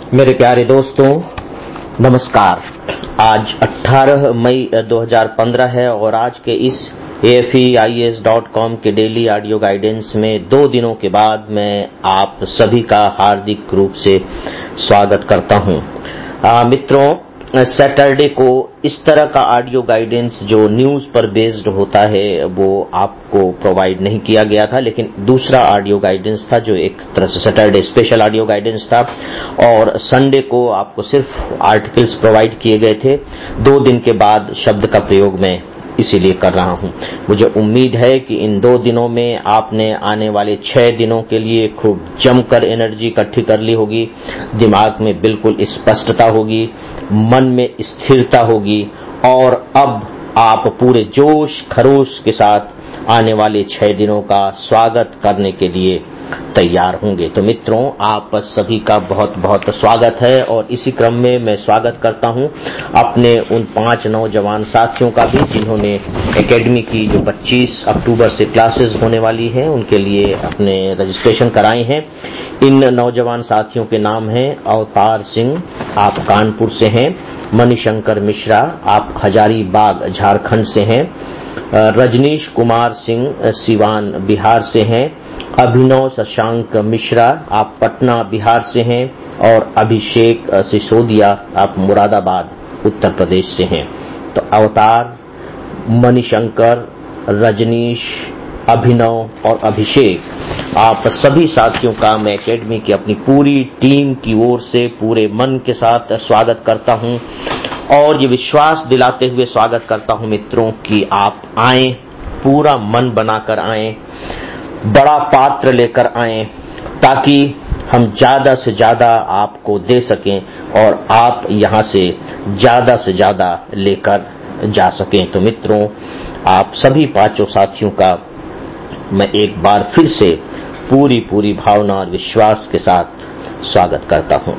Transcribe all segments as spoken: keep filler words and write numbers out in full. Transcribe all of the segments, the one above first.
मेरे प्यारे दोस्तों, नमस्कार। आज अठारह मई दो हज़ार पंद्रह है और आज के इस A F E I A S dot com के डेली ऑडियो गाइडेंस में दो दिनों के बाद मैं आप सभी का हार्दिक रूप से स्वागत करता हूं। आ, मित्रों, सैटरडे को इस तरह का ऑडियो गाइडेंस जो न्यूज पर बेस्ड होता है वो आपको प्रोवाइड नहीं किया गया था, लेकिन दूसरा ऑडियो गाइडेंस था जो एक तरह से सैटरडे स्पेशल ऑडियो गाइडेंस था और संडे को आपको सिर्फ आर्टिकल्स प्रोवाइड किए गए थे। दो दिन के बाद शब्द का प्रयोग मैं इसीलिए कर रहा हूं। मुझे उम्मीद है कि इन दो दिनों में आपने आने वाले छह दिनों के लिए खूब जमकर एनर्जी इकट्ठी कर ली होगी, दिमाग में बिल्कुल स्पष्टता होगी, मन में स्थिरता होगी और अब आप पूरे जोश खरोश के साथ आने वाले छह दिनों का स्वागत करने के लिए तैयार होंगे। तो मित्रों, आप सभी का बहुत बहुत स्वागत है और इसी क्रम में मैं स्वागत करता हूं अपने उन पांच नौजवान साथियों का भी जिन्होंने एकेडमी की जो पच्चीस अक्टूबर से क्लासेस होने वाली हैं उनके लिए अपने रजिस्ट्रेशन कराए हैं। इन नौजवान साथियों के नाम हैं अवतार सिंह, आप कानपुर से हैं, मणिशंकर मिश्रा, आप हजारीबाग झारखंड से हैं, रजनीश कुमार सिंह सिवान बिहार से हैं, अभिनव शशांक मिश्रा आप पटना बिहार से हैं और अभिषेक सिसोदिया आप मुरादाबाद उत्तर प्रदेश से हैं। तो अवतार, मणिशंकर, रजनीश, अभिनव और अभिषेक आप सभी साथियों का मैं एकेडमी की अपनी पूरी टीम की ओर से पूरे मन के साथ स्वागत करता हूं और ये विश्वास दिलाते हुए स्वागत करता हूं मित्रों कि आप आएं, पूरा मन बनाकर आएं, बड़ा पात्र लेकर आएं ताकि हम ज्यादा से ज्यादा आपको दे सकें और आप यहां से ज्यादा से ज्यादा लेकर जा सकें। तो मित्रों, आप सभी पांचों साथियों का मैं एक बार फिर से पूरी पूरी भावना और विश्वास के साथ स्वागत करता हूं।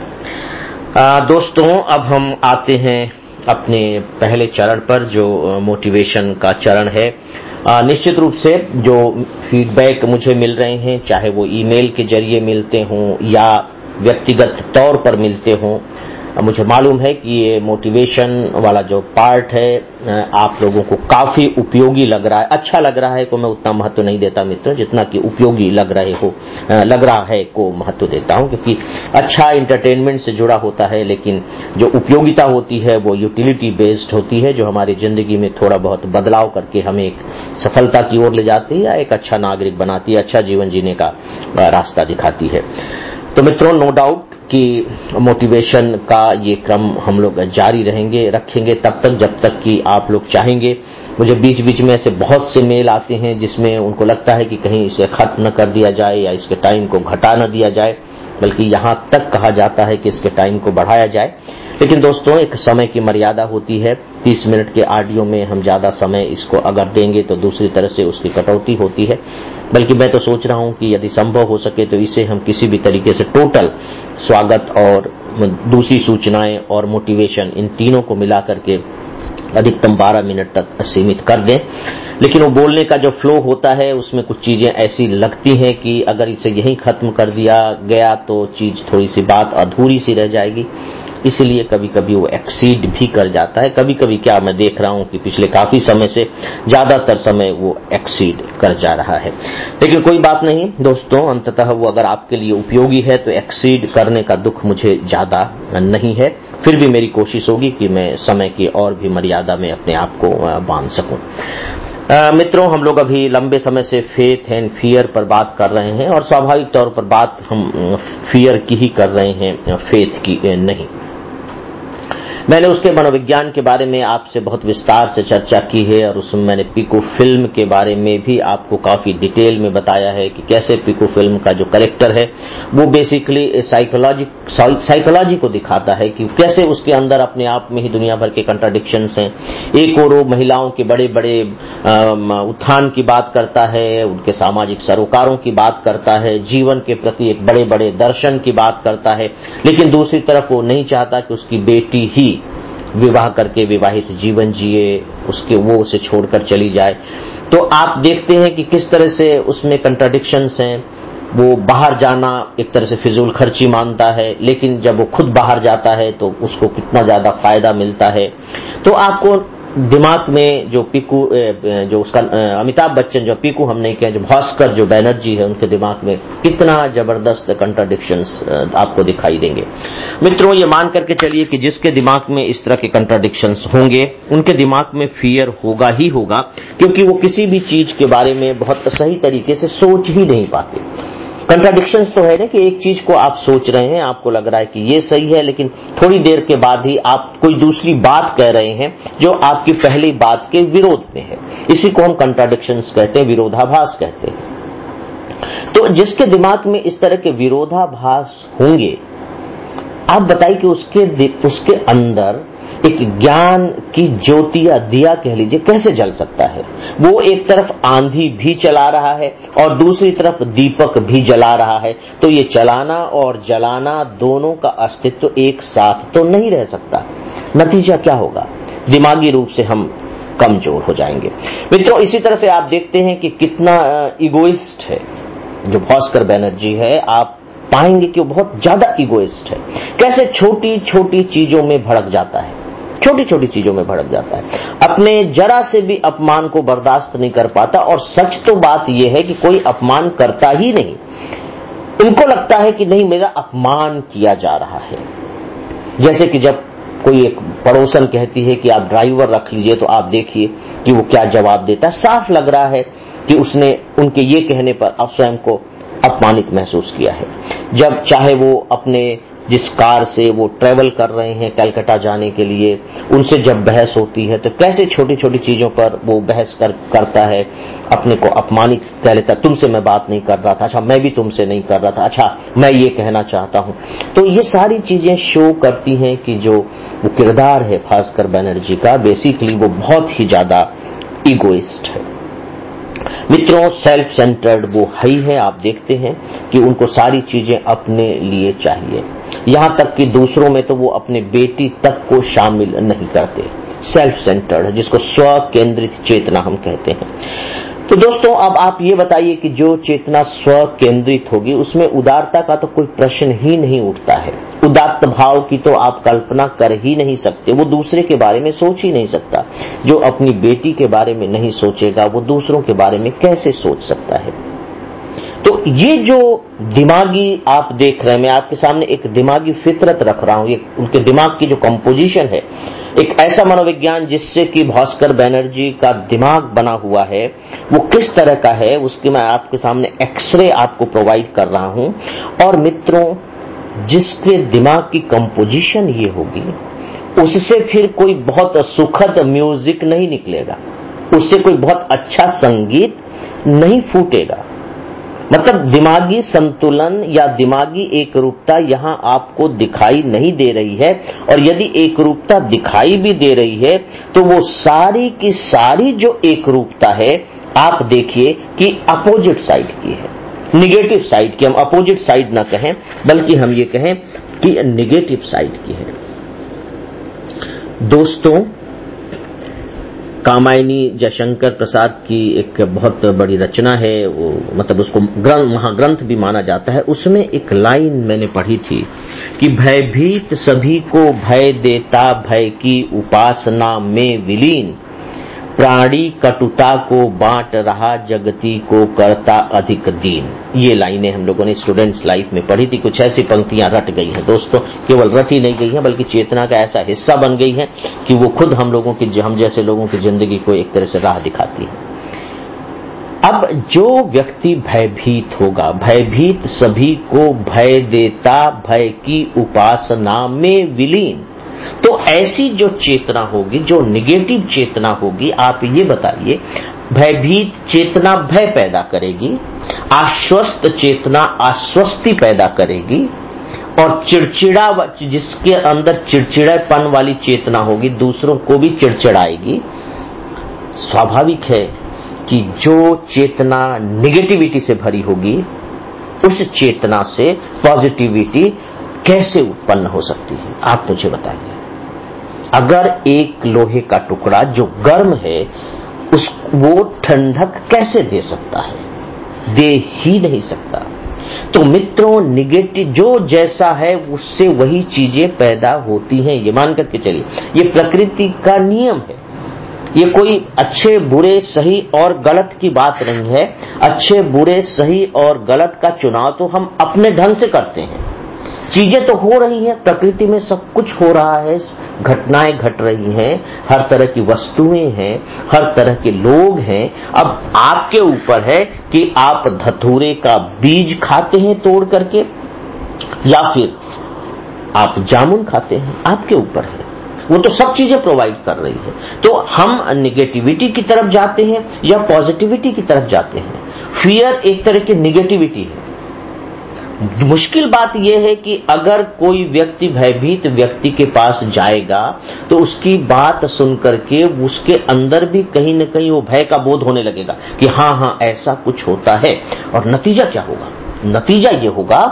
आ, दोस्तों, अब हम आते हैं अपने पहले चरण पर जो मोटिवेशन का चरण है। आ, निश्चित रूप से जो फीडबैक मुझे मिल रहे हैं, चाहे वो ईमेल के जरिए मिलते हों या व्यक्तिगत तौर पर मिलते हों, मुझे मालूम है कि ये मोटिवेशन वाला जो पार्ट है आप लोगों को काफी उपयोगी लग रहा है। अच्छा लग रहा है को मैं उतना महत्व नहीं देता मित्रों जितना कि उपयोगी लग रहे हो लग रहा है को महत्व देता हूं, क्योंकि अच्छा एंटरटेनमेंट से जुड़ा होता है, लेकिन जो उपयोगिता होती है वो यूटिलिटी बेस्ड होती है, जो हमारी जिंदगी में थोड़ा बहुत बदलाव करके हमें एक सफलता की ओर ले जाती है या एक अच्छा नागरिक बनाती है, अच्छा जीवन जीने का रास्ता दिखाती है। तो मित्रों, नो डाउट कि मोटिवेशन का ये क्रम हम लोग जारी रहेंगे रखेंगे तब तक जब तक कि आप लोग चाहेंगे। मुझे बीच बीच में ऐसे बहुत से मेल आते हैं जिसमें उनको लगता है कि कहीं इसे खत्म न कर दिया जाए या इसके टाइम को घटा न दिया जाए, बल्कि यहां तक कहा जाता है कि इसके टाइम को बढ़ाया जाए। लेकिन दोस्तों, एक समय की मर्यादा होती है। तीस मिनट के ऑडियो में हम ज्यादा समय इसको अगर देंगे तो दूसरी तरह से उसकी कटौती होती है। बल्कि मैं तो सोच रहा हूं कि यदि संभव हो सके तो इसे हम किसी भी तरीके से टोटल स्वागत और दूसरी सूचनाएं और मोटिवेशन इन तीनों को मिलाकर के अधिकतम बारह मिनट तक सीमित कर दें। लेकिन वो बोलने का जो फ्लो होता है उसमें कुछ चीजें ऐसी लगती हैं कि अगर इसे यहीं खत्म कर दिया गया तो चीज थोड़ी सी बात अधूरी सी रह जाएगी, इसलिए कभी कभी वो एक्सीड भी कर जाता है। कभी कभी क्या मैं देख रहा हूं कि पिछले काफी समय से ज्यादातर समय वो एक्सीड कर जा रहा है। लेकिन कोई बात नहीं दोस्तों, अंततः वो अगर आपके लिए उपयोगी है तो एक्सीड करने का दुख मुझे ज्यादा नहीं है। फिर भी मेरी कोशिश होगी कि मैं समय की और भी मर्यादा में अपने आप को बांध सकूं। Uh, मित्रों, हम लोग अभी लंबे समय से फेथ एंड फियर पर बात कर रहे हैं और स्वाभाविक तौर पर बात हम फियर की ही कर रहे हैं, फेथ की नहीं। मैंने उसके मनोविज्ञान के बारे में आपसे बहुत विस्तार से चर्चा की है और उसमें मैंने पिको फिल्म के बारे में भी आपको काफी डिटेल में बताया है कि कैसे पिको फिल्म का जो कैरेक्टर है वो बेसिकली साइकोलॉजी साइकोलॉजी को दिखाता है कि कैसे उसके अंदर अपने आप में ही दुनिया भर के कंट्राडिक्शंस हैं। एक और वो महिलाओं के बड़े बड़े उत्थान की बात करता है, उनके सामाजिक सरोकारों की बात करता है, जीवन के प्रति एक बड़े बड़े दर्शन की बात करता है, लेकिन दूसरी तरफ वो नहीं चाहता कि उसकी बेटी ही विवाह करके विवाहित जीवन जिए, उसके वो उसे छोड़कर चली जाए। तो आप देखते हैं कि किस तरह से उसमें कंट्राडिक्शंस हैं वो बाहर जाना एक तरह से फिजूल खर्ची मानता है, लेकिन जब वो खुद बाहर जाता है तो उसको कितना ज्यादा फायदा मिलता है। तो आपको दिमाग में जो पीकू जो उसका अमिताभ बच्चन जो पीकू हम नहीं कहें, जो भास्कर जो बैनर्जी है, उनके दिमाग में कितना जबरदस्त कंट्राडिक्शंस आपको दिखाई देंगे। मित्रों, ये मान करके चलिए कि जिसके दिमाग में इस तरह के कंट्राडिक्शंस होंगे, उनके दिमाग में फियर होगा ही होगा, क्योंकि वो किसी भी चीज के बारे में बहुत सही तरीके से सोच ही नहीं पाते। कंट्राडिक्शंस तो है ना कि एक चीज को आप सोच रहे हैं, आपको लग रहा है कि ये सही है, लेकिन थोड़ी देर के बाद ही आप कोई दूसरी बात कह रहे हैं जो आपकी पहली बात के विरोध में है। इसी को हम कंट्राडिक्शंस कहते हैं, विरोधाभास कहते हैं। तो जिसके दिमाग में इस तरह के विरोधाभास होंगे, आप बताइए कि उसके उसके अंदर एक ज्ञान की ज्योति या दिया कह लीजिए कैसे जल सकता है। वो एक तरफ आंधी भी चला रहा है और दूसरी तरफ दीपक भी जला रहा है, तो ये चलाना और जलाना दोनों का अस्तित्व एक साथ तो नहीं रह सकता। नतीजा क्या होगा? दिमागी रूप से हम कमजोर हो जाएंगे। मित्रों, इसी तरह से आप देखते हैं कि कितना इगोइस्ट है जो भास्कर बैनर्जी है। आप पाएंगे कि वो बहुत ज्यादा इगोइस्ट है। कैसे छोटी छोटी चीजों में भड़क जाता है, छोटी छोटी चीजों में भड़क जाता है, अपने जरा से भी अपमान को बर्दाश्त नहीं कर पाता। और सच तो बात यह है कि कोई अपमान करता ही नहीं। इनको लगता है कि नहीं, मेरा अपमान किया जा रहा है। जैसे कि जब कोई एक पड़ोसन कहती है कि आप ड्राइवर रख लीजिए, तो आप देखिए कि वो क्या जवाब देता है। साफ लग रहा है कि उसने उनके ये कहने पर अब स्वयं को अपमानित महसूस किया है। जब चाहे वो अपने जिस कार से वो ट्रेवल कर रहे हैं कलकत्ता जाने के लिए, उनसे जब बहस होती है तो कैसे छोटी छोटी चीजों पर वो बहस कर, करता है, अपने को अपमानित कह लेता। तुमसे मैं बात नहीं कर रहा था, अच्छा मैं भी तुमसे नहीं कर रहा था, अच्छा मैं ये कहना चाहता हूं। तो ये सारी चीजें शो करती हैं कि जो वो किरदार है भास्कर बैनर्जी का, बेसिकली वो बहुत ही ज्यादा इगोइस्ट है। मित्रों, सेल्फ सेंटर्ड वो ही है। आप देखते हैं कि उनको सारी चीजें अपने लिए चाहिए, यहां तक कि दूसरों में तो वो अपने बेटी तक को शामिल नहीं करते। सेल्फ सेंटर्ड, जिसको स्व केंद्रित चेतना हम कहते हैं। तो दोस्तों, अब आप ये बताइए कि जो चेतना स्व केंद्रित होगी, उसमें उदारता का तो कोई प्रश्न ही नहीं उठता है। उदात्त भाव की तो आप कल्पना कर ही नहीं सकते। वो दूसरे के बारे में सोच ही नहीं सकता। जो अपनी बेटी के बारे में नहीं सोचेगा, वो दूसरों के बारे में कैसे सोच सकता है? तो ये जो दिमागी आप देख रहे हैं, मैं आपके सामने एक दिमागी फितरत रख रहा हूं। ये उनके दिमाग की जो कंपोजिशन है, एक ऐसा मनोविज्ञान जिससे कि भास्कर बैनर्जी का दिमाग बना हुआ है, वो किस तरह का है, उसकी मैं आपके सामने एक्सरे आपको प्रोवाइड कर रहा हूं। और मित्रों, जिसके दिमाग की कंपोजिशन ये होगी, उससे फिर कोई बहुत सुखद म्यूजिक नहीं निकलेगा, उससे कोई बहुत अच्छा संगीत नहीं फूटेगा। मतलब दिमागी संतुलन या दिमागी एकरूपता यहां आपको दिखाई नहीं दे रही है। और यदि एकरूपता दिखाई भी दे रही है, तो वो सारी की सारी जो एकरूपता है, आप देखिए कि अपोजिट साइड की है, निगेटिव साइड की। हम अपोजिट साइड ना कहें, बल्कि हम ये कहें कि निगेटिव साइड की है। दोस्तों, कामायनी जयशंकर प्रसाद की एक बहुत बड़ी रचना है, वो मतलब उसको ग्रंथ महाग्रंथ भी माना जाता है। उसमें एक लाइन मैंने पढ़ी थी कि भयभीत सभी को भय देता, भय की उपासना में विलीन, प्राणी कटुता को बांट रहा, जगती को करता अधिक दीन। ये लाइनें हम लोगों ने स्टूडेंट्स लाइफ में पढ़ी थी। कुछ ऐसी पंक्तियां रट गई हैं दोस्तों, केवल रट ही नहीं गई हैं, बल्कि चेतना का ऐसा हिस्सा बन गई हैं कि वो खुद हम लोगों की, हम जैसे लोगों की जिंदगी को एक तरह से राह दिखाती है। अब जो व्यक्ति भयभीत होगा, भयभीत सभी को भय देता, भय की उपासना में विलीन, तो ऐसी जो चेतना होगी, जो निगेटिव चेतना होगी, आप ये बताइए, भयभीत चेतना भय पैदा करेगी, आश्वस्त चेतना आश्वस्ति पैदा करेगी, और चिड़चिड़ा, जिसके अंदर चिड़चिड़ापन वाली चेतना होगी, दूसरों को भी चिड़चिड़ाएगी। स्वाभाविक है कि जो चेतना निगेटिविटी से भरी होगी, उस चेतना से पॉजिटिविटी कैसे उत्पन्न हो सकती है? आप मुझे बताइए। अगर एक लोहे का टुकड़ा जो गर्म है, उस वो ठंडक कैसे दे सकता है? दे ही नहीं सकता। तो मित्रों, निगेटिव जो जैसा है उससे वही चीजें पैदा होती हैं, ये मान करके चलिए। ये प्रकृति का नियम है। ये कोई अच्छे बुरे सही और गलत की बात नहीं है। अच्छे बुरे सही और गलत का चुनाव तो हम अपने ढंग से करते हैं। चीजें तो हो रही हैं, प्रकृति में सब कुछ हो रहा है, घटनाएं घट रही हैं, हर तरह की वस्तुएं हैं, हर तरह के लोग हैं। अब आपके ऊपर है कि आप धतूरे का बीज खाते हैं तोड़ करके या फिर आप जामुन खाते हैं, आपके ऊपर है। वो तो सब चीजें प्रोवाइड कर रही है। तो हम नेगेटिविटी की तरफ जाते हैं या पॉजिटिविटी की तरफ जाते हैं। फियर एक तरह की नेगेटिविटी है। मुश्किल बात यह है कि अगर कोई व्यक्ति भयभीत व्यक्ति के पास जाएगा तो उसकी बात सुनकर के उसके अंदर भी कहीं न कहीं वो भय का बोध होने लगेगा कि हां हां ऐसा कुछ होता है। और नतीजा क्या होगा? नतीजा ये होगा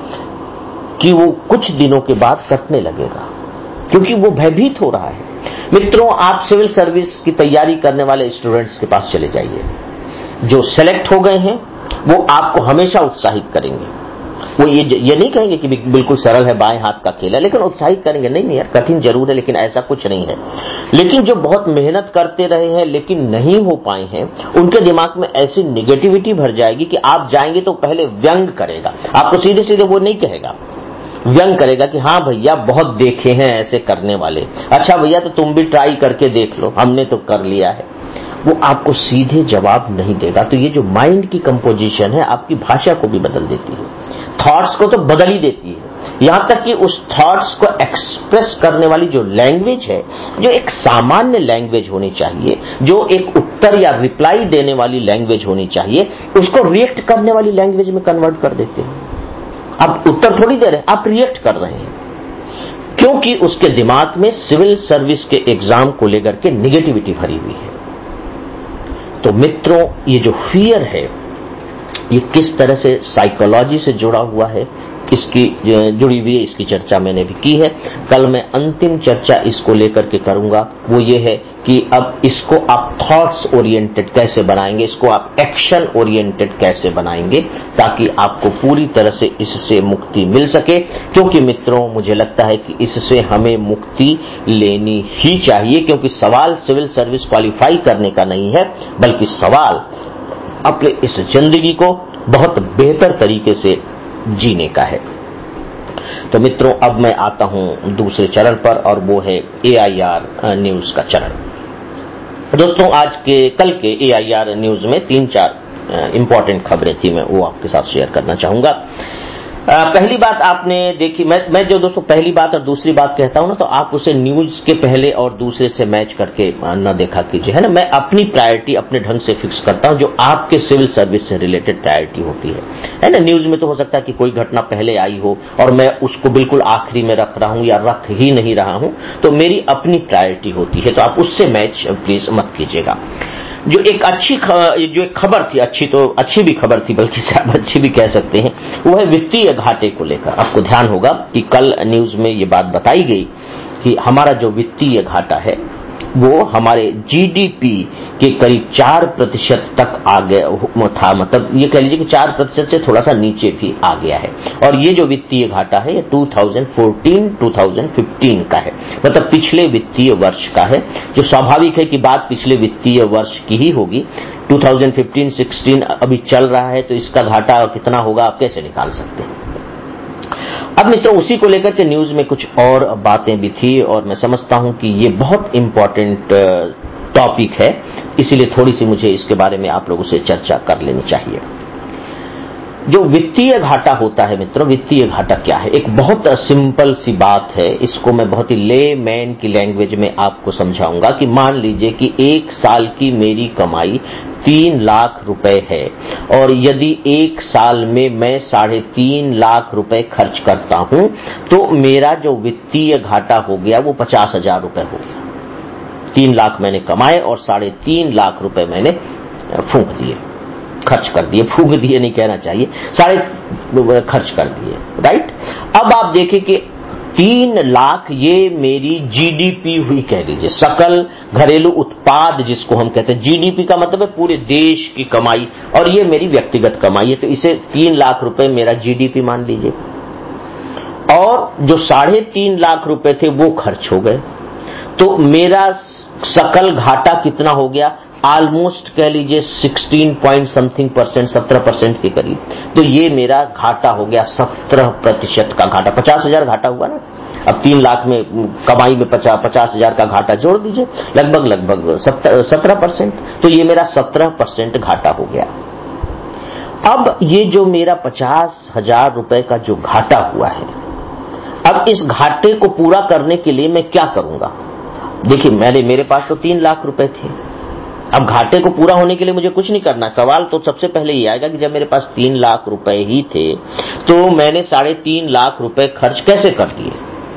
कि वो कुछ दिनों के बाद कटने लगेगा, क्योंकि वो भयभीत हो रहा है। मित्रों, आप सिविल सर्विस की तैयारी करने वाले स्टूडेंट्स के पास चले जाइए। जो सेलेक्ट हो गए हैं वो आपको हमेशा उत्साहित करेंगे। वो ये ये नहीं कहेंगे कि बिल्कुल सरल है, बाएं हाथ का खेल है, लेकिन उत्साहित करेंगे, नहीं नहीं यार कठिन जरूर है लेकिन ऐसा कुछ नहीं है। लेकिन जो बहुत मेहनत करते रहे हैं लेकिन नहीं हो पाए हैं, उनके दिमाग में ऐसी नेगेटिविटी भर जाएगी कि आप जाएंगे तो पहले व्यंग करेगा, आपको सीधे सीधे वो नहीं कहेगा, व्यंग करेगा कि हाँ भैया बहुत देखे हैं ऐसे करने वाले, अच्छा भैया तो तुम भी ट्राई करके देख लो, हमने तो कर लिया है। वो आपको सीधे जवाब नहीं देगा। तो ये जो माइंड की कंपोजिशन है आपकी भाषा को भी बदल देती है, थॉट्स को तो बदल ही देती है। यहां तक कि उस थॉट्स को एक्सप्रेस करने वाली जो लैंग्वेज है, जो एक सामान्य लैंग्वेज होनी चाहिए, जो एक उत्तर या रिप्लाई देने वाली लैंग्वेज होनी चाहिए, उसको रिएक्ट करने वाली लैंग्वेज में कन्वर्ट कर देते हैं। आप उत्तर थोड़ी दे रहे हैं, आप रिएक्ट कर रहे हैं, क्योंकि उसके दिमाग में सिविल सर्विस के एग्जाम को लेकर के नेगेटिविटी भरी हुई है। तो मित्रों, ये जो फियर है ये किस तरह से साइकोलॉजी से जुड़ा हुआ है, इसकी जुड़ी हुई है, इसकी चर्चा मैंने भी की है। कल मैं अंतिम चर्चा इसको लेकर के करूंगा। वो ये है कि अब इसको आप थॉट्स ओरिएंटेड कैसे बनाएंगे, इसको आप एक्शन ओरिएंटेड कैसे बनाएंगे, ताकि आपको पूरी तरह से इससे मुक्ति मिल सके। क्योंकि मित्रों, मुझे लगता है कि इससे हमें मुक्ति लेनी ही चाहिए, क्योंकि सवाल सिविल सर्विस क्वालिफाई करने का नहीं है, बल्कि सवाल अपने इस जिंदगी को बहुत बेहतर तरीके से जीने का है। तो मित्रों, अब मैं आता हूं दूसरे चरण पर, और वो है ए आई आर न्यूज का चरण। दोस्तों, आज के कल के ए आई आर न्यूज में तीन चार इंपॉर्टेंट खबरें थी, मैं वो आपके साथ शेयर करना चाहूंगा। आ, पहली बात आपने देखी, मैं मैं जो दोस्तों पहली बात और दूसरी बात कहता हूं ना, तो आप उसे न्यूज के पहले और दूसरे से मैच करके न देखा कीजिए, है ना। मैं अपनी प्रायोरिटी अपने ढंग से फिक्स करता हूं, जो आपके सिविल सर्विस से रिलेटेड प्रायोरिटी होती है, है ना। न्यूज में तो हो सकता है कि कोई घटना पहले आई हो और मैं उसको बिल्कुल आखिरी में रख रहा हूं या रख ही नहीं रहा हूं, तो मेरी अपनी प्रायोरिटी होती है, तो आप उससे मैच प्लीज मत कीजिएगा। जो एक अच्छी जो एक खबर थी, अच्छी तो अच्छी भी खबर थी, बल्कि शायद अच्छी भी कह सकते हैं, वो है वित्तीय घाटे को लेकर। आपको ध्यान होगा कि कल न्यूज में ये बात बताई गई कि हमारा जो वित्तीय घाटा है वो हमारे जी डी पी के करीब चार प्रतिशत तक आ गया था, मतलब ये कह लीजिए कि चार प्रतिशत से थोड़ा सा नीचे भी आ गया है। और ये जो वित्तीय घाटा है ये दो हज़ार चौदह दो हज़ार पंद्रह का है, मतलब पिछले वित्तीय वर्ष का है, जो स्वाभाविक है कि बात पिछले वित्तीय वर्ष की ही होगी। दो हज़ार पंद्रह सोलह अभी चल रहा है, तो इसका घाटा कितना होगा आप कैसे निकाल सकते हैं। अब मित्रों, उसी को लेकर के न्यूज में कुछ और बातें भी थी, और मैं समझता हूं कि ये बहुत इंपॉर्टेंट टॉपिक है, इसीलिए थोड़ी सी मुझे इसके बारे में आप लोगों से चर्चा कर लेनी चाहिए। जो वित्तीय घाटा होता है मित्रों, वित्तीय घाटा क्या है? एक बहुत सिंपल सी बात है, इसको मैं बहुत ही लेमैन की लैंग्वेज में आपको समझाऊंगा कि मान लीजिए कि एक साल की मेरी कमाई तीन लाख रुपए है, और यदि एक साल में मैं साढ़े तीन लाख रुपए खर्च करता हूं, तो मेरा जो वित्तीय घाटा हो गया वो पचास हजार रुपए हो गया। तीन लाख मैंने कमाए और साढ़े तीन लाख रुपए मैंने फूंक दिए, खर्च कर दिए, फूंक दिए नहीं कहना चाहिए, साढ़े खर्च कर दिए, राइट। अब आप देखें कि तीन लाख ये मेरी जीडीपी हुई, कह लीजिए सकल घरेलू उत्पाद जिसको हम कहते हैं। जीडीपी का मतलब है पूरे देश की कमाई, और ये मेरी व्यक्तिगत कमाई है, तो इसे तीन लाख रुपए मेरा जीडीपी मान लीजिए। और जो साढ़े तीन लाख रुपए थे वो खर्च हो गए, तो मेरा सकल घाटा कितना हो गया? ऑलमोस्ट कह लीजिए सिक्सटीन पॉइंट समथिंग परसेंट, सत्रह परसेंट के करीब। तो ये मेरा घाटा हो गया सत्रह प्रतिशत का घाटा। पचास हजार घाटा हुआ ना, अब तीन लाख में कमाई में पचास पचास हजार का घाटा जोड़ दीजिए, लगभग लगभग सत्रह परसेंट। तो ये मेरा सत्रह परसेंट घाटा हो गया। अब ये जो मेरा पचास हजार रुपए का जो घाटा हुआ है, अब इस घाटे को पूरा करने के लिए मैं क्या करूंगा? देखिए, मैंने मेरे पास तो तीन लाख रुपए थे। अब घाटे को पूरा होने के लिए मुझे कुछ नहीं करना। सवाल तो सबसे पहले ये आएगा कि जब मेरे पास तीन लाख रुपए ही थे तो मैंने साढ़े तीन लाख रुपए खर्च कैसे कर दिए?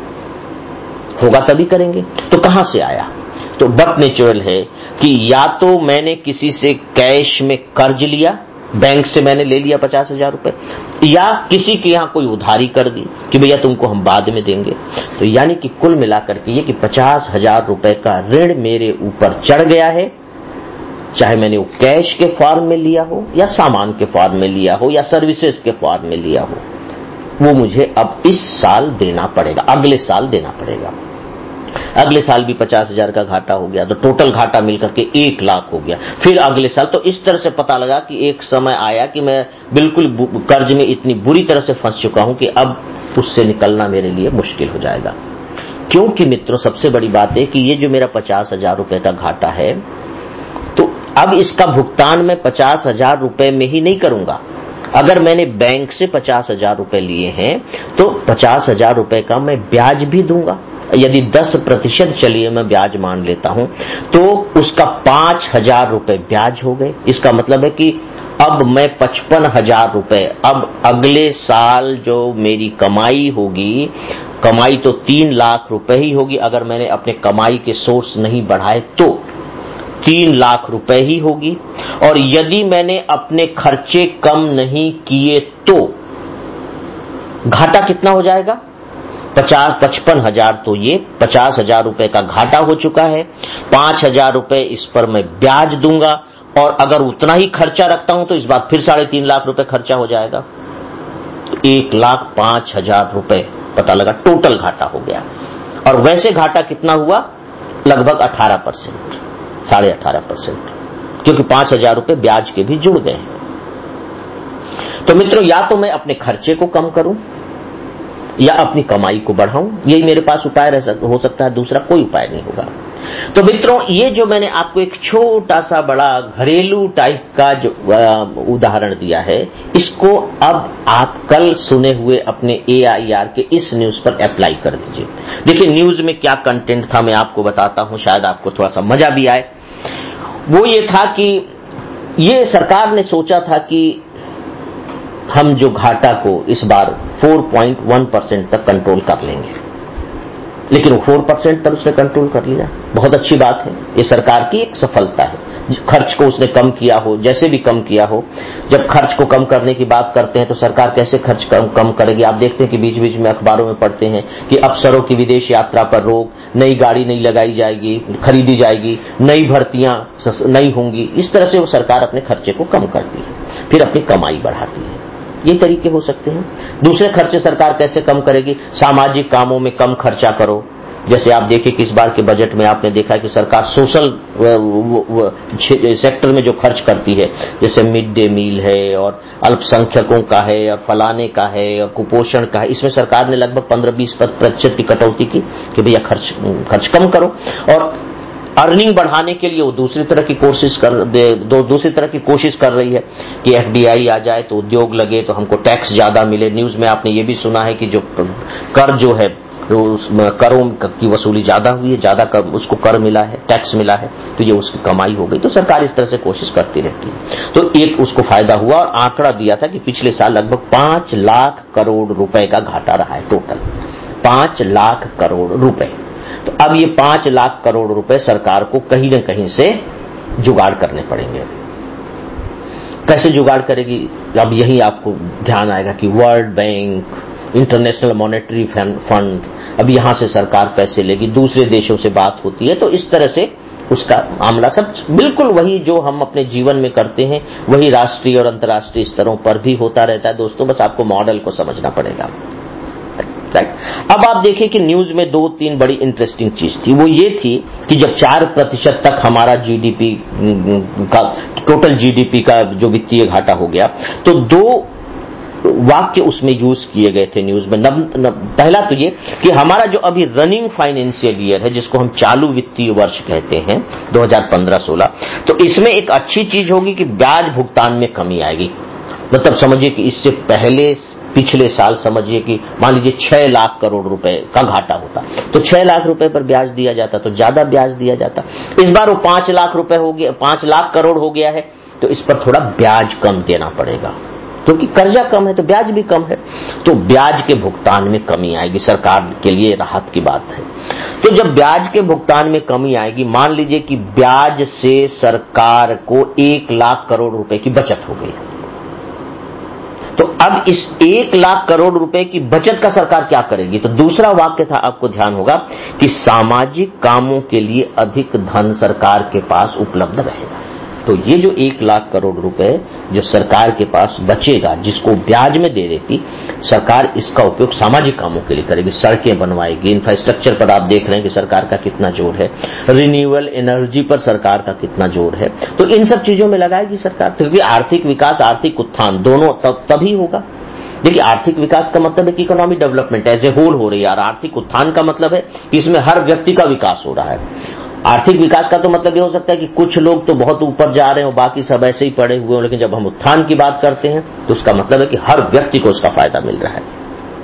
होगा तभी करेंगे। तो कहां से आया? तो बट नेचुरल है कि या तो मैंने किसी से कैश में कर्ज लिया, बैंक से मैंने ले लिया पचास हजार रुपए, या किसी के यहां कोई उधारी कर दी कि भैया तुमको हम बाद में देंगे। तो यानी कि कुल मिलाकर के ये कि पचास हजार रुपए का ऋण मेरे ऊपर चढ़ गया है, चाहे मैंने वो कैश के फॉर्म में लिया हो, या सामान के फॉर्म में लिया हो, या सर्विसेज के फॉर्म में लिया हो। वो मुझे अब इस साल देना पड़ेगा, अगले साल देना पड़ेगा। अगले साल भी पचास हजार का घाटा हो गया, तो टोटल घाटा मिलकर के एक लाख हो गया। फिर अगले साल, तो इस तरह से पता लगा कि एक समय आया कि मैं बिल्कुल कर्ज में इतनी बुरी तरह से फंस चुका हूं कि अब उससे निकलना मेरे लिए मुश्किल हो जाएगा। क्योंकि मित्रों, सबसे बड़ी बात है कि ये जो मेरा पचास हजार रुपए का घाटा है, तो अब इसका भुगतान मैं पचास हजार रुपए में ही नहीं करूंगा। अगर मैंने बैंक से पचास हजार रुपए लिए हैं तो पचास हजार रुपए का मैं ब्याज भी दूंगा। यदि दस प्रतिशत चलिए मैं ब्याज मान लेता हूं, तो उसका पांच हजार रुपए ब्याज हो गए। इसका मतलब है कि अब मैं पचपन हजार रुपए, अब अगले साल जो मेरी कमाई होगी, कमाई तो तीन लाख रुपए ही होगी। अगर मैंने अपने कमाई के सोर्स नहीं बढ़ाए तो तीन लाख रुपए ही होगी। और यदि मैंने अपने खर्चे कम नहीं किए तो घाटा कितना हो जाएगा? पचास पचपन हजार। तो ये पचास हजार रुपए का घाटा हो चुका है। पांच हजार रुपए इस पर मैं ब्याज दूंगा, और अगर उतना ही खर्चा रखता हूं तो इस बार फिर साढ़े तीन लाख रुपए खर्चा हो जाएगा। एक लाख पांच हजार रुपए पता लगा टोटल घाटा हो गया। और वैसे घाटा कितना हुआ? लगभग अठारह परसेंट, साढ़े अठारह परसेंट, क्योंकि पांच हजार रुपए ब्याज के भी जुड़ गए हैं। तो मित्रों, या तो मैं अपने खर्चे को कम करूं या अपनी कमाई को बढ़ाऊं, यही मेरे पास उपाय रह सक, हो सकता है। दूसरा कोई उपाय नहीं होगा। तो मित्रों, ये जो मैंने आपको एक छोटा सा बड़ा घरेलू टाइप का जो उदाहरण दिया है, इसको अब आप कल सुने हुए अपने ए आई आर के इस न्यूज पर अप्लाई कर दीजिए। देखिए, न्यूज में क्या कंटेंट था मैं आपको बताता हूं, शायद आपको थोड़ा सा मजा भी आए। वो ये था कि ये सरकार ने सोचा था कि हम जो घाटा को इस बार चार पॉइंट एक परसेंट तक कंट्रोल कर लेंगे, लेकिन वो चार परसेंट तक उसने कंट्रोल कर लिया। बहुत अच्छी बात है, ये सरकार की एक सफलता है। खर्च को उसने कम किया हो, जैसे भी कम किया हो। जब खर्च को कम करने की बात करते हैं तो सरकार कैसे खर्च कम कम करेगी? आप देखते हैं कि बीच बीच में अखबारों में पढ़ते हैं कि अफसरों की विदेश यात्रा पर रोक, नई गाड़ी नहीं लगाई जाएगी, खरीदी जाएगी, नई भर्तियां नहीं होंगी। इस तरह से वो सरकार अपने खर्चे को कम करती है, फिर अपनी कमाई बढ़ाती है। ये तरीके हो सकते हैं। दूसरे खर्चे सरकार कैसे कम करेगी? सामाजिक कामों में कम खर्चा करो। जैसे आप देखिए कि इस बार के बजट में आपने देखा कि सरकार सोशल सेक्टर में जो खर्च करती है, जैसे मिड डे मील है और अल्पसंख्यकों का है और फलाने का है और कुपोषण का है, इसमें सरकार ने लगभग पंद्रह बीस प्रतिशत की कटौती की कि भैया खर्च खर्च कम करो। और अर्निंग बढ़ाने के लिए वो दूसरी तरह की कोशिश कर दे, दो दूसरी तरह की कोशिश कर रही है कि एफ डी आई आ जाए तो उद्योग लगे तो हमको टैक्स ज्यादा मिले। न्यूज में आपने ये भी सुना है कि जो कर जो है, करों की वसूली ज्यादा हुई है, ज्यादा कर, उसको कर मिला है, टैक्स मिला है, तो ये उसकी कमाई हो गई। तो सरकार इस तरह से कोशिश करती रहती है। तो एक उसको फायदा हुआ, और आंकड़ा दिया था कि पिछले साल लगभग पांच लाख करोड़ रुपए का घाटा रहा है। टोटल पांच लाख करोड़ रुपए। तो अब ये पांच लाख करोड़ रुपए सरकार को कहीं न कहीं से जुगाड़ करने पड़ेंगे। कैसे जुगाड़ करेगी? अब यही आपको ध्यान आएगा कि World Bank, International Monetary Fund, अब यहां से सरकार पैसे लेगी, दूसरे देशों से बात होती है, तो इस तरह से उसका मामला सब बिल्कुल वही जो हम अपने जीवन में करते हैं वही राष्ट्रीय और अंतर्राष्ट्रीय स्तरों पर भी होता रहता है दोस्तों, बस आपको मॉडल को समझना पड़ेगा। राइट, अब आप देखिए कि न्यूज में दो तीन बड़ी इंटरेस्टिंग चीज थी। वो ये थी कि जब चार प्रतिशत तक हमारा जीडीपी का, टोटल जीडीपी का जो वित्तीय घाटा हो गया, तो दो वाक्य उसमें यूज किए गए थे न्यूज में। नब, नब, पहला तो ये कि हमारा जो अभी रनिंग फाइनेंशियल ईयर है, जिसको हम चालू वित्तीय वर्ष कहते हैं दो हज़ार पंद्रह सोलह, तो इसमें एक अच्छी चीज होगी कि ब्याज भुगतान में कमी आएगी। मतलब समझिए कि इससे पहले पिछले साल समझिए कि मान लीजिए छह लाख करोड़ रुपए का घाटा होता, तो छह लाख रुपए पर ब्याज दिया जाता तो ज्यादा ब्याज दिया जाता। इस बार वो पांच लाख रुपए हो गया, पांच लाख करोड़ हो गया है, तो इस पर थोड़ा ब्याज कम देना पड़ेगा, क्योंकि कर्जा कम है तो ब्याज भी कम है, तो ब्याज के भुगतान में कमी आएगी, सरकार के लिए राहत की बात है। तो जब ब्याज के भुगतान में कमी आएगी, मान लीजिए कि ब्याज से सरकार को एक लाख करोड़ रुपए की बचत हो गई, तो अब इस एक लाख करोड़ रुपए की बचत का सरकार क्या करेगी? तो दूसरा वाक्य था, आपको ध्यान होगा कि सामाजिक कामों के लिए अधिक धन सरकार के पास उपलब्ध रहेगा। तो ये जो एक लाख करोड़ रुपए जो सरकार के पास बचेगा, जिसको ब्याज में दे देती सरकार, इसका उपयोग सामाजिक कामों के लिए करेगी, सड़कें बनवाएगी, इंफ्रास्ट्रक्चर पर आप देख रहे हैं कि सरकार का कितना जोर है, रिन्यूएबल एनर्जी पर सरकार का कितना जोर है, तो इन सब चीजों में लगाएगी सरकार, क्योंकि आर्थिक विकास, आर्थिक उत्थान दोनों तब तभी होगा। देखिए, आर्थिक विकास का मतलब है कि economy development as a whole हो रही है, और आर्थिक उत्थान का मतलब है कि इसमें हर व्यक्ति का विकास हो रहा है। आर्थिक विकास का तो मतलब ये हो सकता है कि कुछ लोग तो बहुत ऊपर जा रहे हो, बाकी सब ऐसे ही पड़े हुए हो, लेकिन जब हम उत्थान की बात करते हैं तो उसका मतलब है कि हर व्यक्ति को उसका फायदा मिल रहा है।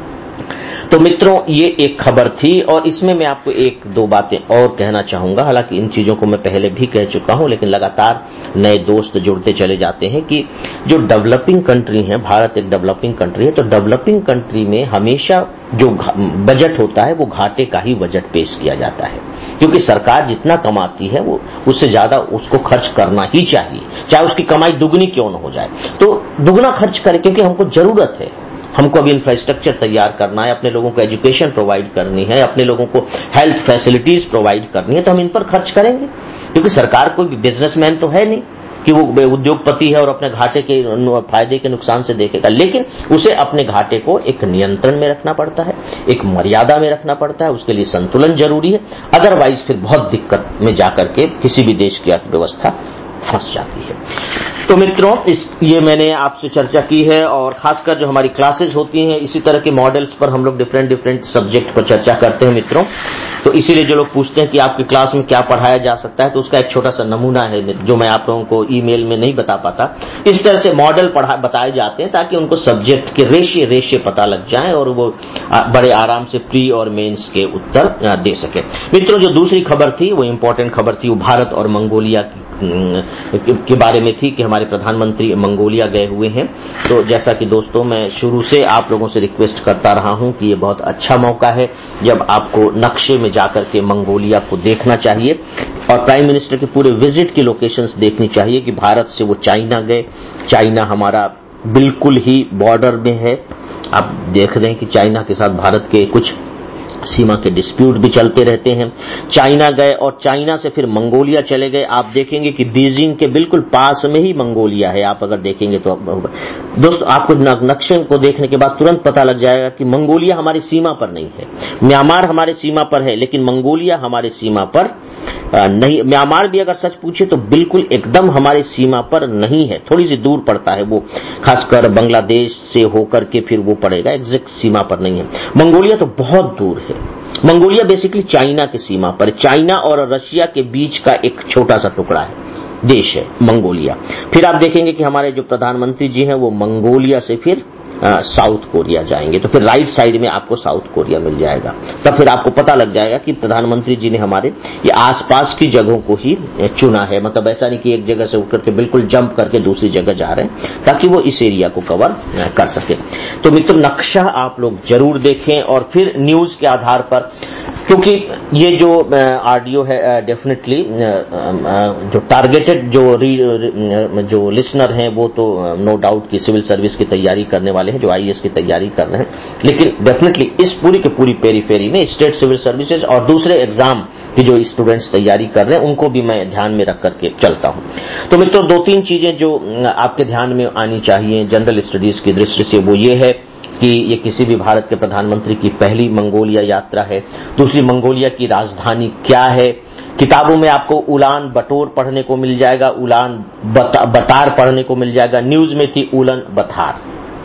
तो मित्रों, ये एक खबर थी, और इसमें मैं आपको एक दो बातें और कहना चाहूंगा। हालांकि इन चीजों को मैं पहले भी कह चुका हूं, लेकिन लगातार नए दोस्त जुड़ते चले जाते हैं कि जो डेवलपिंग कंट्री है, भारत एक डेवलपिंग कंट्री है, तो डेवलपिंग कंट्री में हमेशा जो बजट होता है वो घाटे का ही बजट पेश किया जाता है, क्योंकि सरकार जितना कमाती है वो उससे ज्यादा उसको खर्च करना ही चाहिए, चाहे उसकी कमाई दुगनी क्यों न हो जाए, तो दुगना खर्च करे, क्योंकि हमको जरूरत है। हमको अभी इंफ्रास्ट्रक्चर तैयार करना है, अपने लोगों को एजुकेशन प्रोवाइड करनी है, अपने लोगों को हेल्थ फैसिलिटीज प्रोवाइड करनी है, तो हम इन पर खर्च करेंगे, क्योंकि सरकार कोई बिजनेसमैन तो है नहीं कि वो उद्योगपति है और अपने घाटे के फायदे के नुकसान से देखेगा, लेकिन उसे अपने घाटे को एक नियंत्रण में रखना पड़ता है, एक मर्यादा में रखना पड़ता है, उसके लिए संतुलन जरूरी है, अदरवाइज फिर बहुत दिक्कत में जाकर के किसी भी देश की अर्थव्यवस्था फंस जाती है। तो मित्रों, इस ये मैंने आपसे चर्चा की है, और खासकर जो हमारी क्लासेस होती हैं इसी तरह के मॉडल्स पर हम लोग डिफरेंट डिफरेंट सब्जेक्ट पर चर्चा करते हैं मित्रों। तो इसीलिए जो लोग पूछते हैं कि आपकी क्लास में क्या पढ़ाया जा सकता है, तो उसका एक छोटा सा नमूना है जो मैं आप लोगों को ईमेल में नहीं बता पाता। इस तरह से मॉडल पढ़ा बताए जाते हैं ताकि उनको सब्जेक्ट के रेशे रेशे पता लग जाए और वो बड़े आराम से प्री और मेंस के उत्तर दे सके। मित्रों, जो दूसरी खबर थी वो इंपॉर्टेंट खबर थी, वो भारत और मंगोलिया की के बारे में थी कि हमारे प्रधानमंत्री मंगोलिया गए हुए हैं। तो जैसा कि दोस्तों मैं शुरू से आप लोगों से रिक्वेस्ट करता रहा हूं कि ये बहुत अच्छा मौका है जब आपको नक्शे में जाकर के मंगोलिया को देखना चाहिए, और प्राइम मिनिस्टर के पूरे विजिट की लोकेशंस देखनी चाहिए कि भारत से वो चाइना गए। चाइना हमारा बिल्कुल ही बॉर्डर में है, आप देख रहे हैं कि चाइना के साथ भारत के कुछ सीमा के डिस्प्यूट भी चलते रहते हैं। चाइना गए और चाइना से फिर मंगोलिया चले गए। आप देखेंगे कि बीजिंग के बिल्कुल पास में ही मंगोलिया है, आप अगर देखेंगे तो दोस्तों आपको नक्शे को देखने के बाद तुरंत पता लग जाएगा कि मंगोलिया हमारी सीमा पर नहीं है। म्यांमार हमारे सीमा पर है, लेकिन मंगोलिया हमारे सीमा पर नहीं। म्यांमार भी अगर सच पूछे तो बिल्कुल एकदम हमारे सीमा पर नहीं है, थोड़ी सी दूर पड़ता है वो, खासकर बांग्लादेश से होकर के फिर वो पड़ेगा, एग्जैक्ट सीमा पर नहीं है। मंगोलिया तो बहुत दूर है। मंगोलिया बेसिकली चाइना की सीमा पर, चाइना और रशिया के बीच का एक छोटा सा टुकड़ा है, देश है मंगोलिया। फिर आप देखेंगे कि हमारे जो प्रधानमंत्री जी हैं वो मंगोलिया से फिर आ, साउथ कोरिया जाएंगे, तो फिर राइट साइड में आपको साउथ कोरिया मिल जाएगा। तब फिर आपको पता लग जाएगा कि प्रधानमंत्री जी ने हमारे ये आसपास की जगहों को ही चुना है, मतलब ऐसा नहीं कि एक जगह से उठकर के बिल्कुल जंप करके दूसरी जगह जा रहे हैं, ताकि वो इस एरिया को कवर कर सके। तो मित्र, नक्शा आप लोग जरूर देखें और फिर न्यूज के आधार पर क्योंकि ये जो ऑडियो है डेफिनेटली जो टारगेटेड जो जो लिसनर हैं वो तो नो डाउट कि सिविल सर्विस की तैयारी करने वाले हैं, जो आईएएस की तैयारी कर रहे हैं, लेकिन डेफिनेटली इस पूरी के पूरी पेरीफेरी में स्टेट सिविल सर्विसेज और दूसरे एग्जाम की जो स्टूडेंट्स तैयारी कर रहे हैं उनको भी मैं ध्यान में रख करके चलता हूं। तो मित्रों, दो तीन चीजें जो आपके ध्यान में आनी चाहिए जनरल स्टडीज की दृष्टि से वो ये है कि ये किसी भी भारत के प्रधानमंत्री की पहली मंगोलिया यात्रा है। दूसरी, मंगोलिया की राजधानी क्या है। किताबों में आपको उलान बटोर पढ़ने को मिल जाएगा, उलान बता, बटार पढ़ने को मिल जाएगा, न्यूज में थी उलन बथार।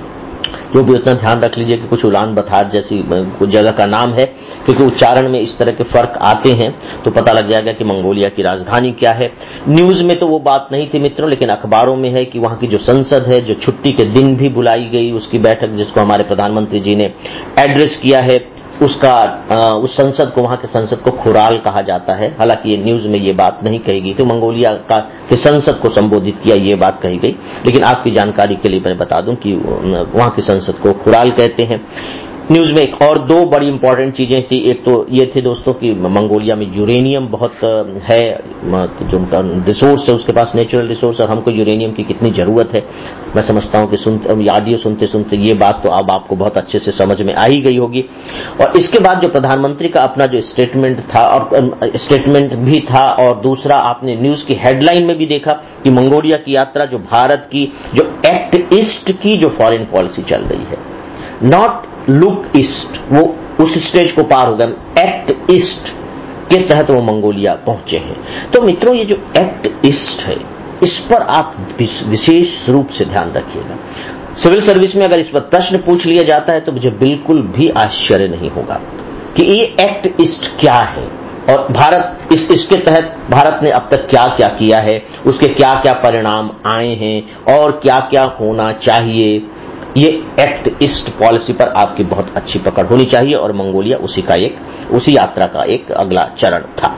जो भी उतना ध्यान रख लीजिए कि कुछ उलान बथार जैसी कुछ जगह का नाम है, क्योंकि उच्चारण में इस तरह के फर्क आते हैं तो पता लग जाएगा कि मंगोलिया की राजधानी क्या है। न्यूज में तो वो बात नहीं थी मित्रों, लेकिन अखबारों में है कि वहां की जो संसद है, जो छुट्टी के दिन भी बुलाई गई उसकी बैठक, जिसको हमारे प्रधानमंत्री जी ने एड्रेस किया है, उसका आ, उस संसद को, वहां के संसद को खुराल कहा जाता है। हालांकि ये न्यूज में ये बात नहीं कही गई, तो मंगोलिया का के संसद को संबोधित किया ये बात कही गई, लेकिन आपकी जानकारी के लिए मैं बता दूं कि वहां की संसद को खुराल कहते हैं। न्यूज में एक और दो बड़ी इंपॉर्टेंट चीजें थी। एक तो ये थी दोस्तों कि मंगोलिया में यूरेनियम बहुत है, जो उनका रिसोर्स है, उसके पास नेचुरल रिसोर्स, और हमको यूरेनियम की कितनी जरूरत है। मैं समझता हूं कि सुनते ऑडियो सुनते सुनते ये बात तो अब आपको बहुत अच्छे से समझ में आ ही गई होगी। और इसके बाद जो प्रधानमंत्री का अपना जो स्टेटमेंट था, और स्टेटमेंट भी था, और दूसरा आपने न्यूज की हेडलाइन में भी देखा कि मंगोलिया की यात्रा, जो भारत की जो एक्ट ईस्ट की जो फॉरेन पॉलिसी चल रही है, नॉट लुक ईस्ट, वो उस स्टेज को पार हो गया, एक्ट ईस्ट के तहत वो मंगोलिया पहुंचे हैं। तो मित्रों, ये जो एक्ट ईस्ट है, इस पर आप विशेष रूप से ध्यान रखिएगा। सिविल सर्विस में अगर इस पर प्रश्न पूछ लिया जाता है तो मुझे बिल्कुल भी आश्चर्य नहीं होगा कि ये एक्ट ईस्ट क्या है, और भारत इस इसके तहत भारत ने अब तक क्या क्या किया है, उसके क्या क्या परिणाम आए हैं, और क्या क्या होना चाहिए। ये एक्ट ईस्ट पॉलिसी पर आपकी बहुत अच्छी पकड़ होनी चाहिए, और मंगोलिया उसी का एक उसी यात्रा का एक अगला चरण था।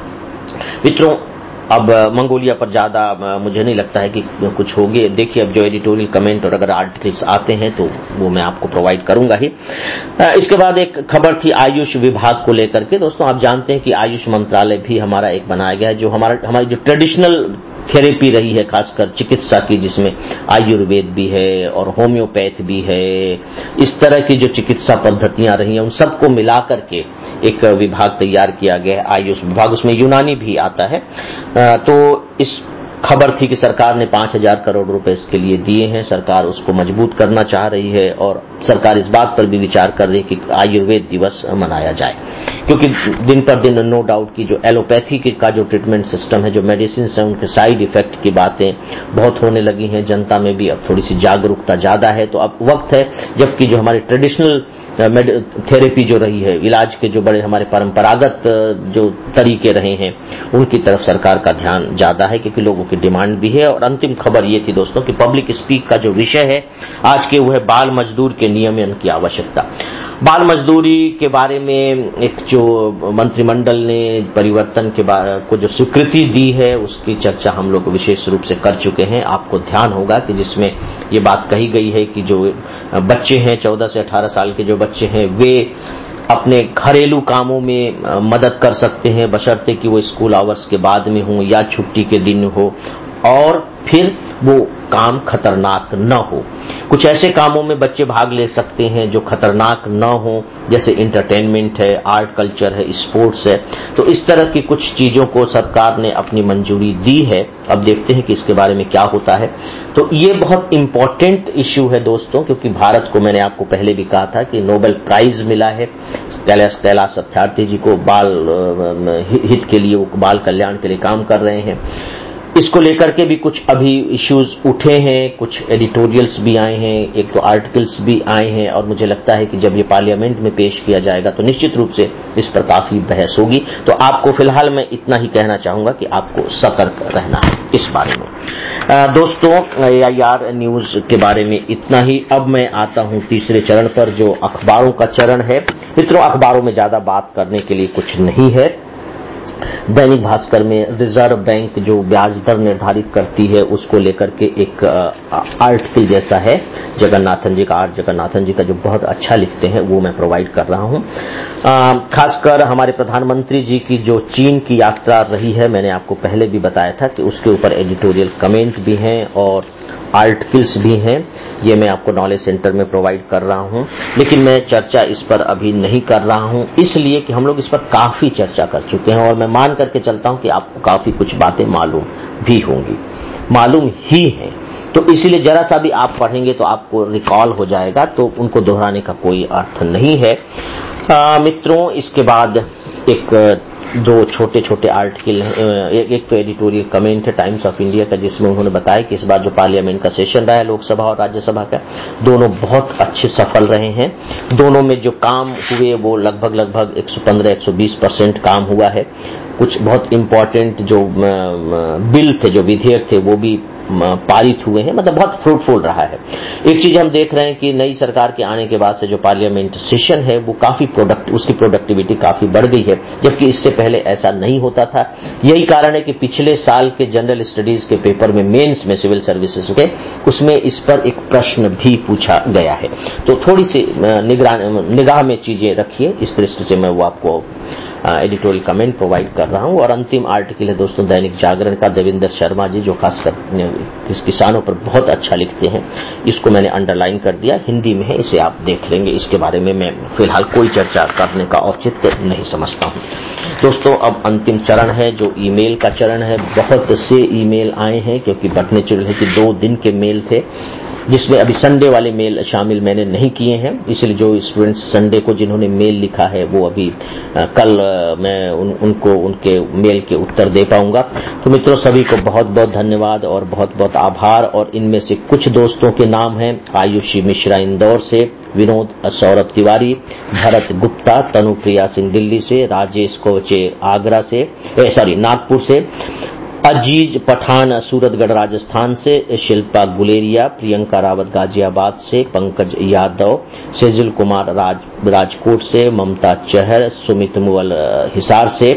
मित्रों, अब मंगोलिया पर ज्यादा मुझे नहीं लगता है कि कुछ होगे। देखिए, अब जो एडिटोरियल कमेंट और अगर आर्टिकल्स आते हैं तो वो मैं आपको प्रोवाइड करूंगा ही। इसके बाद एक खबर थी आयुष विभाग को लेकर के। दोस्तों, आप जानते हैं कि आयुष मंत्रालय भी हमारा एक बनाया गया है, जो हमारा हमारी जो ट्रेडिशनल थेरेपी रही है, खासकर चिकित्सा की, जिसमें आयुर्वेद भी है और होम्योपैथ भी है, इस तरह की जो चिकित्सा पद्धतियां रही हैं उन सबको मिलाकर के एक विभाग तैयार किया गया है, आयुष विभाग। उसमें यूनानी भी आता है। तो इस खबर थी कि सरकार ने पांच हजार करोड़ रुपए इसके लिए दिए हैं। सरकार उसको मजबूत करना चाह रही है, और सरकार इस बात पर भी विचार कर रही है कि आयुर्वेद दिवस मनाया जाए, क्योंकि दिन पर दिन नो डाउट की जो एलोपैथी का जो ट्रीटमेंट सिस्टम है, जो मेडिसिन है, उनके साइड इफेक्ट की बातें बहुत होने लगी हैं। जनता में भी अब थोड़ी सी जागरूकता ज्यादा है। तो अब वक्त है जबकि जो हमारी ट्रेडिशनल थेरेपी जो रही है, इलाज के जो बड़े हमारे परंपरागत जो तरीके रहे हैं, उनकी तरफ सरकार का ध्यान ज्यादा है, क्योंकि लोगों की डिमांड भी है। और अंतिम खबर ये थी दोस्तों कि पब्लिक स्पीक का जो विषय है आज के, वो है बाल मजदूर के नियमन की आवश्यकता। बाल मजदूरी के बारे में एक जो मंत्रिमंडल ने परिवर्तन के को जो स्वीकृति दी है, उसकी चर्चा हम लोग विशेष रूप से कर चुके हैं। आपको ध्यान होगा कि जिसमें ये बात कही गई है कि जो बच्चे हैं, चौदह से अठारह साल के जो बच्चे हैं, वे अपने घरेलू कामों में मदद कर सकते हैं, बशर्ते कि वो स्कूल आवर्स के बाद में हो या छुट्टी के दिन हो, और फिर वो काम खतरनाक न हो। कुछ ऐसे कामों में बच्चे भाग ले सकते हैं जो खतरनाक न हो, जैसे इंटरटेनमेंट है, आर्ट कल्चर है, स्पोर्ट्स है। तो इस तरह की कुछ चीजों को सरकार ने अपनी मंजूरी दी है। अब देखते हैं कि इसके बारे में क्या होता है। तो ये बहुत इंपॉर्टेंट इश्यू है दोस्तों, क्योंकि भारत को, मैंने आपको पहले भी कहा था कि नोबेल प्राइज मिला है कैलाश कैलाश सत्यार्थी जी को, बाल हित के लिए, वो बाल कल्याण के लिए काम कर रहे हैं। इसको लेकर के भी कुछ अभी इश्यूज उठे हैं, कुछ एडिटोरियल्स भी आए हैं, एक तो आर्टिकल्स भी आए हैं, और मुझे लगता है कि जब ये पार्लियामेंट में पेश किया जाएगा तो निश्चित रूप से इस पर काफी बहस होगी। तो आपको फिलहाल मैं इतना ही कहना चाहूंगा कि आपको सतर्क रहना है इस बारे में। आ, दोस्तों, यार न्यूज के बारे में इतना ही। अब मैं आता हूं तीसरे चरण पर, जो अखबारों का चरण है। मित्रों, अखबारों में ज्यादा बात करने के लिए कुछ नहीं है। दैनिक भास्कर में रिजर्व बैंक जो ब्याज दर निर्धारित करती है उसको लेकर के एक आर्टिकल जैसा है जगन्नाथन जी का, आर जगन्नाथन जी का, जो बहुत अच्छा लिखते हैं, वो मैं प्रोवाइड कर रहा हूं। खासकर हमारे प्रधानमंत्री जी की जो चीन की यात्रा रही है, मैंने आपको पहले भी बताया था कि उसके ऊपर एडिटोरियल कमेंट भी हैं और आर्टिकल्स भी हैं। ये मैं आपको नॉलेज सेंटर में प्रोवाइड कर रहा हूं, लेकिन मैं चर्चा इस पर अभी नहीं कर रहा हूं, इसलिए कि हम लोग इस पर काफी चर्चा कर चुके हैं और मैं मान करके चलता हूं कि आपको काफी कुछ बातें मालूम भी होंगी, मालूम ही हैं। तो इसीलिए जरा सा भी आप पढ़ेंगे तो आपको रिकॉल हो जाएगा, तो उनको दोहराने का कोई अर्थ नहीं है। आ, मित्रों, इसके बाद एक दो छोटे छोटे आर्टिकल, एक, एक तो एडिटोरियल कमेंट है टाइम्स ऑफ इंडिया का, जिसमें उन्होंने बताया कि इस बार जो पार्लियामेंट का सेशन रहा है लोकसभा और राज्यसभा का, दोनों बहुत अच्छे सफल रहे हैं। दोनों में जो काम हुए वो लगभग लगभग एक सौ पंद्रह एक सौ बीस परसेंट काम हुआ है। कुछ बहुत इंपॉर्टेंट जो बिल थे, जो विधेयक थे, वो भी पारित हुए हैं, मतलब बहुत फ्रूटफुल रहा है। एक चीज हम देख रहे हैं कि नई सरकार के आने के बाद से जो पार्लियामेंट सेशन है वो काफी प्रोडक्ट उसकी प्रोडक्टिविटी काफी बढ़ गई है, जबकि इससे पहले ऐसा नहीं होता था। यही कारण है कि पिछले साल के जनरल स्टडीज के पेपर में, मेंस में, सिविल सर्विसेज के, उसमें इस पर एक प्रश्न भी पूछा गया है। तो थोड़ी सी निगाह में चीजें रखिए, इस दृष्टि से मैं वो आपको एडिटोरियल कमेंट प्रोवाइड कर रहा हूं। और अंतिम आर्टिकल है दोस्तों दैनिक जागरण का, देवेंद्र शर्मा जी, जो खासकर किसानों पर बहुत अच्छा लिखते हैं। इसको मैंने अंडरलाइन कर दिया, हिंदी में है, इसे आप देख लेंगे। इसके बारे में मैं फिलहाल कोई चर्चा करने का औचित्य नहीं समझता हूं। दोस्तों, अब अंतिम चरण है जो ईमेल का चरण है। बहुत से ईमेल आए हैं, क्योंकि बटने चुल है कि दो दिन के मेल थे, जिसमें अभी संडे वाले मेल शामिल मैंने नहीं किए हैं, इसलिए जो स्टूडेंट्स संडे को जिन्होंने मेल लिखा है वो अभी आ, कल आ, मैं उन, उनको उनके मेल के उत्तर दे पाऊंगा। तो मित्रों, सभी को बहुत बहुत धन्यवाद और बहुत बहुत आभार। और इनमें से कुछ दोस्तों के नाम हैं: आयुषी मिश्रा इंदौर से, विनोद सौरभ तिवारी, भरत गुप्ता, तनुप्रिया सिंह दिल्ली से, राजेश कोचे आगरा से, सॉरी नागपुर से, अजीज पठान सूरतगढ़ राजस्थान से, शिल्पा गुलेरिया, प्रियंका रावत गाजियाबाद से, पंकज यादव, सेजिल कुमार राज राजकोट से, ममता चहर, सुमित मुवल हिसार से,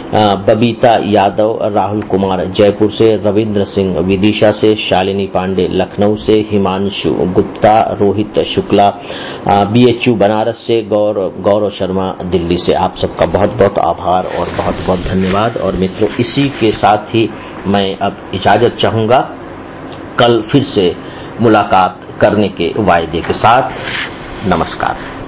बबीता यादव, राहुल कुमार जयपुर से, रविंद्र सिंह विदिशा से, शालिनी पांडे लखनऊ से, हिमांशु गुप्ता, रोहित शुक्ला बीएचयू बनारस से, गौरव गौरव शर्मा दिल्ली से। आप सबका बहुत बहुत आभार और बहुत बहुत धन्यवाद। और मित्रों, इसी के साथ ही मैं अब इजाजत चाहूंगा, कल फिर से मुलाकात करने के वायदे के साथ। नमस्कार।